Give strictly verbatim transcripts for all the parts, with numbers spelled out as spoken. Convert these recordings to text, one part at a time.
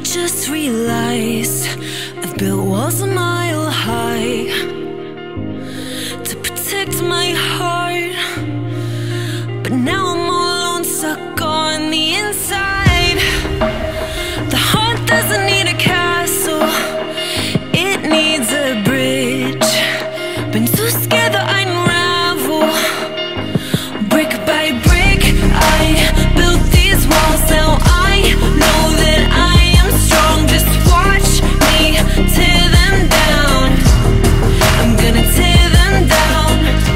just realized I've built walls a mile high to protect my heart, but now I'm all alone, stuck on the inside. The heart doesn't need a castle, it needs a bridge. Been too scared that I'd unravel. Brick by brick, I built these walls. Now I know that I am strong. Just watch me tear them down. I'm gonna tear them down.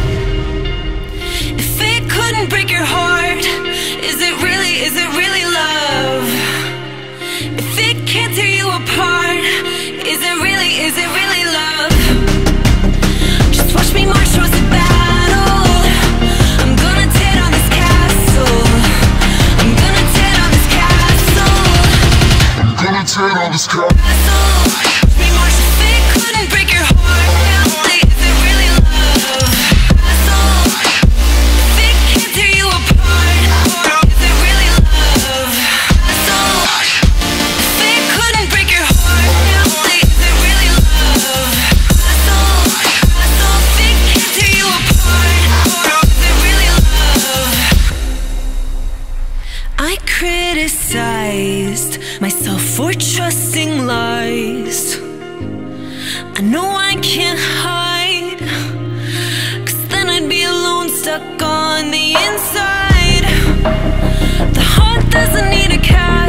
If it couldn't break your heart, is it really, is it really love? If it can't tear you apart, is it really, is it really love? Just watch me march towards the battle. I'm gonna tear down this castle. I'm gonna tear down this castle. I'm gonna tear down this castle. Watch me march. If it couldn't break your heart, is it really love? If it can't tear you apart, is it really love? If it couldn't break your heart, is it really love? If it can't tear you apart, is it really love? I criticized myself for trusting lies. I know I can't hide, 'cause then I'd be alone, stuck on the inside. The heart doesn't need a cat.